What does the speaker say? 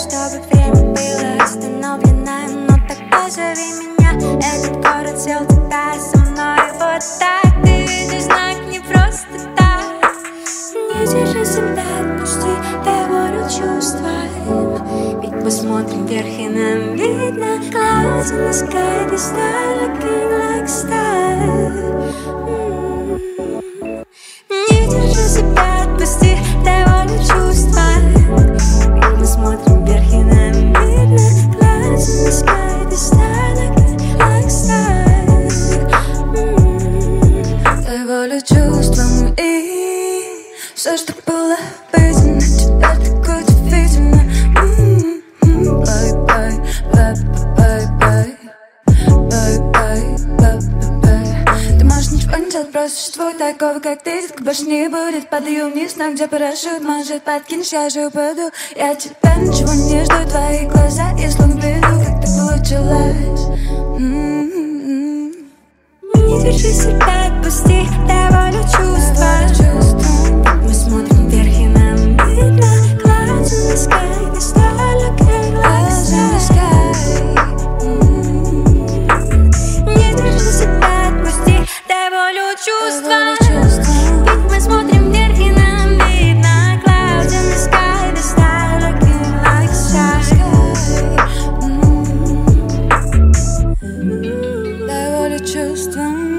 чтобы время было остановлено. Но так позови меня, этот город съел тебя со мной. Вот так, ты видишь знак не просто так. Не держи себя, отпусти, дай волю чувствам. Ведь мы смотрим вверх и нам видно clouds in the sky. They start looking like stars. Не держи себя, отпусти, дай волю чувствам. Ведь мы смотрим вверх и нам видно clouds in the sky. They start looking like stars. Дай волю чувствам и все, что было обыденно, теперь такое видимо. Бай-бай, бай-бай, бай-бай, бай-бай. Ты можешь ничего не делать, просто существуй такого, как ты. Детка больше не будет, падаю вниз, там где парашют. Может подкинешь, я же упаду. Я от тебя ничего не жду, твои глаза, я словно приду, как так получилось. Не держи себя, отпусти, дай волю чувствам. Мы смотрим вверх и нам видно clouds in the sky. They start looking like stars. Не держи себя, отпусти, дай волю чувствам. Ведь мы смотрим вверх и нам видно clouds in the sky. They start looking like stars. Дай волю чувствам.